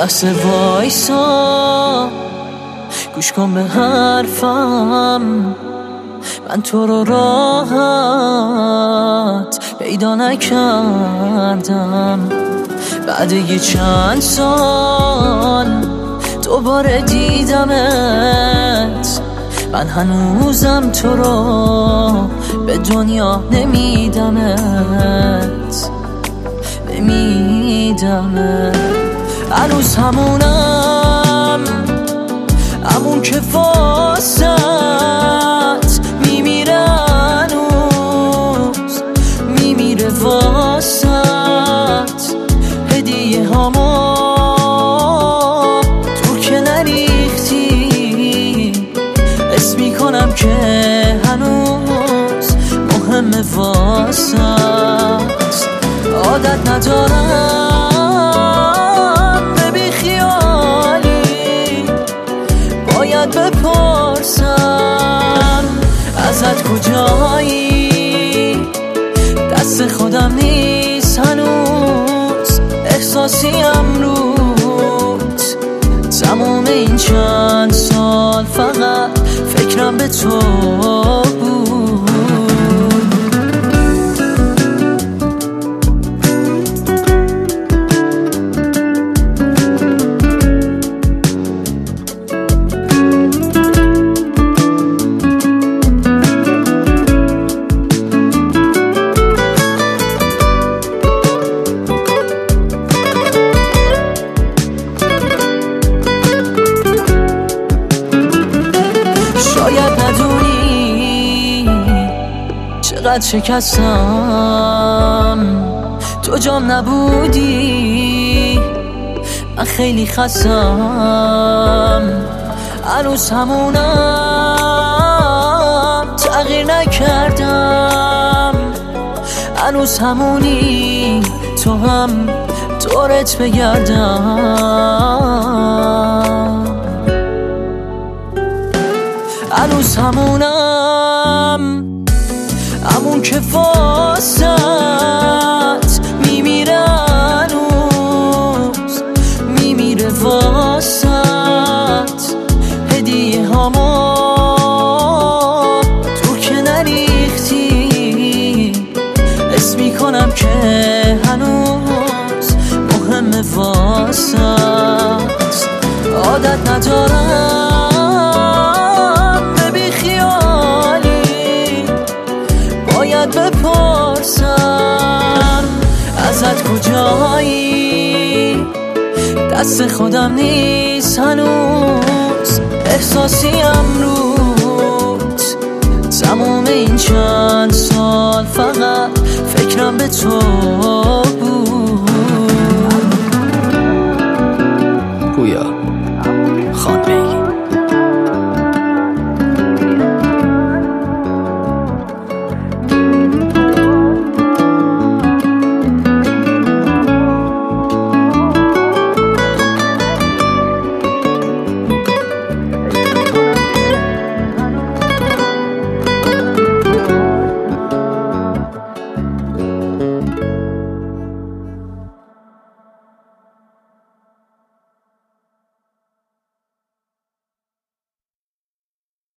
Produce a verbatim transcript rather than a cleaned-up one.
لحظه وایسا، گوش کن به حرفم. من تو رو راحت پیدا نکردم، بعد یه چند سال دوباره دیدمت. من هنوزم تو رو به دنیا نمیدمت، نمیدمت. هنوز همونم، همون که واسط میمیره، هنوز میمیره واسط. هدیه هامو دور که نریختی، اسم میکنم که هنوز مهمه واسط. عادت ندارم به بیخیالی، باید بپرسم ازت کجایی. دست خودم نیست هنوز، احساسی امروز. تمام این چند سال فقط فکرم به تو بود. شاید ندونی چقدر شکستم، تو جام نبودی، من خیلی خستم. هنوز همونم، تغییر نکردم. هنوز همونی، تو هم دورت بگردم. هنوز همونم، همون که واسط میمیره، هنوز میمیره واسط. هدیه هامو دور که نریختی، اسم میکنم که هنوز مهمه واسط. عادت ندارم به بیخیالی، باید بپرسم ازت کجایی. دست خودم نیست هنوز، احساسی امروز. تمام این چند سال فقط فکرم به تو بود. گویا خانمی